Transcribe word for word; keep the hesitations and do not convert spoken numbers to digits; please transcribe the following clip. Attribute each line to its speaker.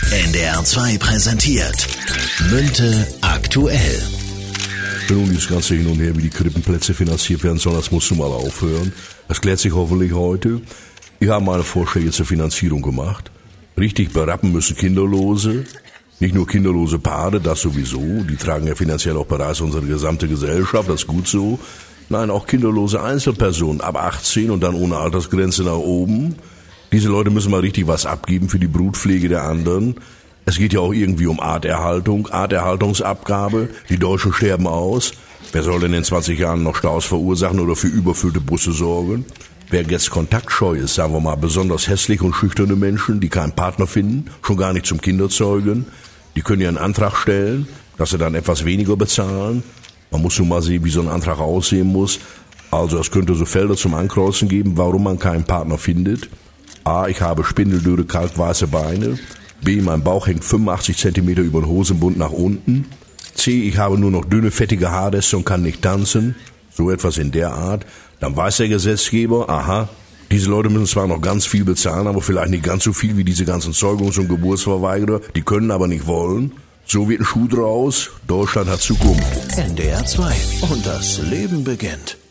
Speaker 1: N D R zwei präsentiert Münte aktuell.
Speaker 2: Nun, dieses ganze Hin und Her, wie die Krippenplätze finanziert werden sollen, das musst du mal aufhören. Das klärt sich hoffentlich heute. Ich habe meine Vorschläge zur Finanzierung gemacht. Richtig berappen müssen Kinderlose. Nicht nur kinderlose Paare, das sowieso. Die tragen ja finanziell auch bereits unsere gesamte Gesellschaft, das ist gut so. Nein, auch kinderlose Einzelpersonen ab achtzehn und dann ohne Altersgrenze nach oben. Diese Leute müssen mal richtig was abgeben für die Brutpflege der anderen. Es geht ja auch irgendwie um Arterhaltung, Arterhaltungsabgabe. Die Deutschen sterben aus. Wer soll denn in zwanzig Jahren noch Staus verursachen oder für überfüllte Busse sorgen? Wer jetzt kontaktscheu ist, sagen wir mal, besonders hässlich und schüchterne Menschen, die keinen Partner finden, schon gar nicht zum Kinderzeugen, die können ja einen Antrag stellen, dass sie dann etwas weniger bezahlen. Man muss nun mal sehen, wie so ein Antrag aussehen muss. Also es könnte so Felder zum Ankreuzen geben, warum man keinen Partner findet. A, ich habe spindeldürre, kalkweiße Beine. B, mein Bauch hängt fünfundachtzig Zentimeter über den Hosenbund nach unten. C, ich habe nur noch dünne, fettige Haarreste und kann nicht tanzen. So etwas in der Art. Dann weiß der Gesetzgeber, aha, diese Leute müssen zwar noch ganz viel bezahlen, aber vielleicht nicht ganz so viel wie diese ganzen Zeugungs- und Geburtsverweigerer. Die können aber nicht wollen. So wird ein Schuh draus. Deutschland hat Zukunft.
Speaker 1: N D R zwei. Und das Leben beginnt.